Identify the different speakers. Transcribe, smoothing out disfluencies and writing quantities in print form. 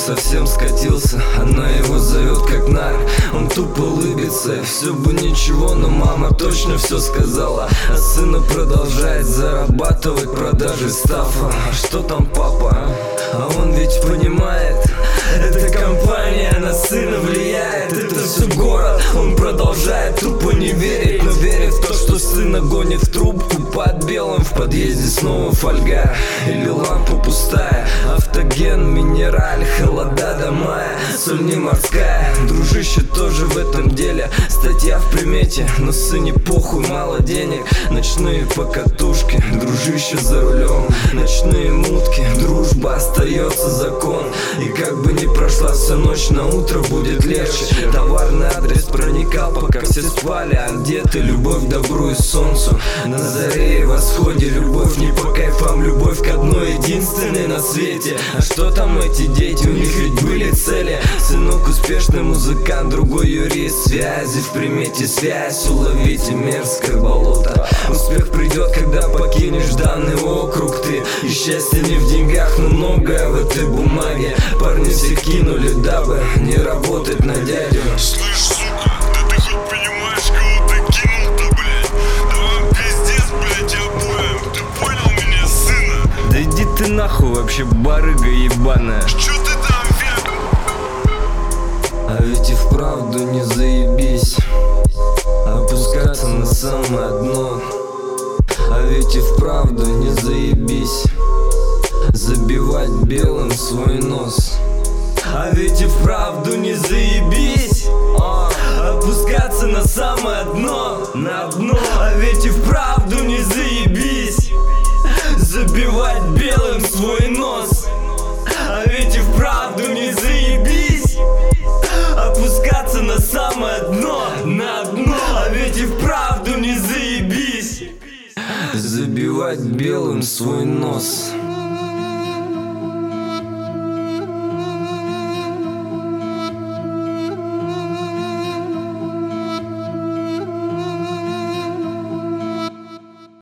Speaker 1: совсем скатился, она его зовет как нарк. Он тупо улыбится, все бы ничего, но мама точно все сказала. А сына продолжает зарабатывать продажи стафа. А что там папа, а он ведь понимает, эта компания на сына влияет. Это все город, он продолжает тупо не верить, но верит в то, что сына гонит в трубку под белым. В подъезде снова фольга или лампа пустая. Автоген, минераль, холода до мая. Соль не морская, дружище тоже в этом деле. Статья в примете, но сыне похуй, мало денег. Ночные покатушки, дружище за рулем. Ночные мутки, дружба остается закон. И как бы ни прошла вся ночь, на утро будет легче. Товарный адрес проникал, пока все спали. А где ты, любовь к добру и солнцу? На заре и восходе любовь не по кайфам, любовь к одной единственной на свете. А что там эти дети, у них ведь были цели. Сынок успешный музыкант, другой юрист. Связи в примете, связь уловите, мерзкое болото. Успех придет, когда покинешь данный округ ты. И счастье не в деньгах, но многое в этой бумаге. Парни все кинули, дабы не работать на дядю.
Speaker 2: Слышь, сука, да ты хоть понимаешь, кого ты кинул-то, блядь? Да вам пиздец, блядь, обоим. Ты понял меня, сына?
Speaker 1: Да иди ты нахуй вообще, барыга ебаная.
Speaker 2: Чё ты там век?
Speaker 1: А ведь и вправду не заебись опускаться на самое дно. А ведь и вправду не заебись забивать белым свой нос. А ведь и вправду не заебись опускаться на самое дно, на дно. А ведь и вправду не заебись забивать белым свой нос. А ведь и вправду не заебись опускаться на самое дно, на дно. А ведь и вправду не заебись забивать белым свой нос.